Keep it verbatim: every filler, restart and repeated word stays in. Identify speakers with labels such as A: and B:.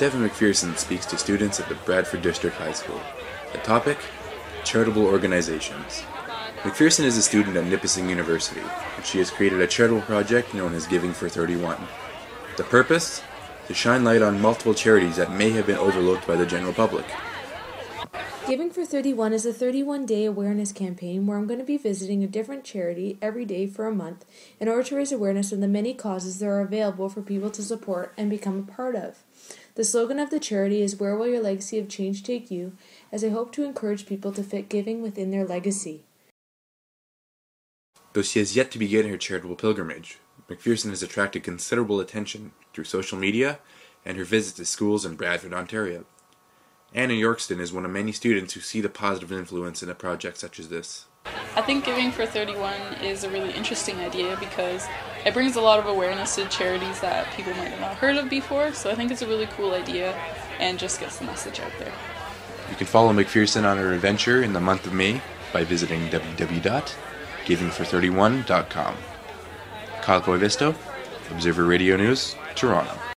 A: Devin McPherson speaks to students at the Bradford District High School. The topic? Charitable organizations. McPherson is a student at Nipissing University, and she has created a charitable project known as Giving for thirty-one. The purpose? To shine light on multiple charities that may have been overlooked by the general public.
B: Giving for thirty-one is a thirty-one day awareness campaign where I'm going to be visiting a different charity every day for a month in order to raise awareness of the many causes that are available for people to support and become a part of. The slogan of the charity is "Where will your legacy of change take you?" as I hope to encourage people to fit giving within their legacy.
A: Though she has yet to begin her charitable pilgrimage, McPherson has attracted considerable attention through social media and her visits to schools in Bradford, Ontario. Anna Yorkston is one of many students who see the positive influence in a project such as this.
C: I think Giving for thirty-one is a really interesting idea because it brings a lot of awareness to charities that people might have not heard of before, so I think it's a really cool idea and just gets the message out there.
A: You can follow McPherson on her adventure in the month of May by visiting w w w dot giving for thirty-one dot com. Kyle Coivisto, Observer Radio News, Toronto.